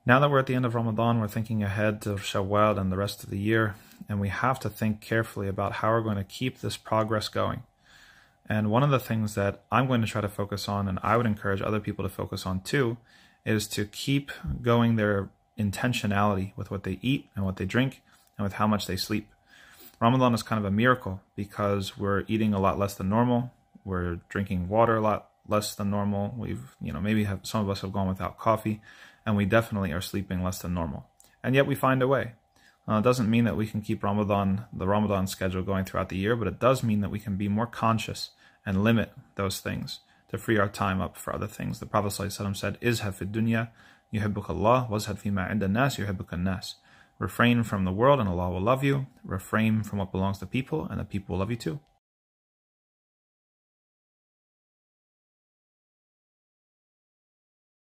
Now that we're at the end of Ramadan, we're thinking ahead to Shawwal and the rest of the year, and we have to think carefully about how we're going to keep this progress going. And one of the things that I'm going to try to focus on, and I would encourage other people to focus on too, is to keep going their intentionality with what they eat and what they drink and with how much they sleep. Ramadan is kind of a miracle because we're eating a lot less than normal. We're drinking water a lot less than normal. Some of us have gone without coffee, and we definitely are sleeping less than normal. And yet we find a way. It doesn't mean that we can keep the Ramadan schedule going throughout the year, but it does mean that we can be more conscious and limit those things to free our time up for other things. The Prophet ﷺ said, "Izhad fi dunya yuhibbuka Allah, wazhad fi ma inda nas yuhibbuka nas." Refrain from the world and Allah will love you. Refrain from what belongs to people and the people will love you too.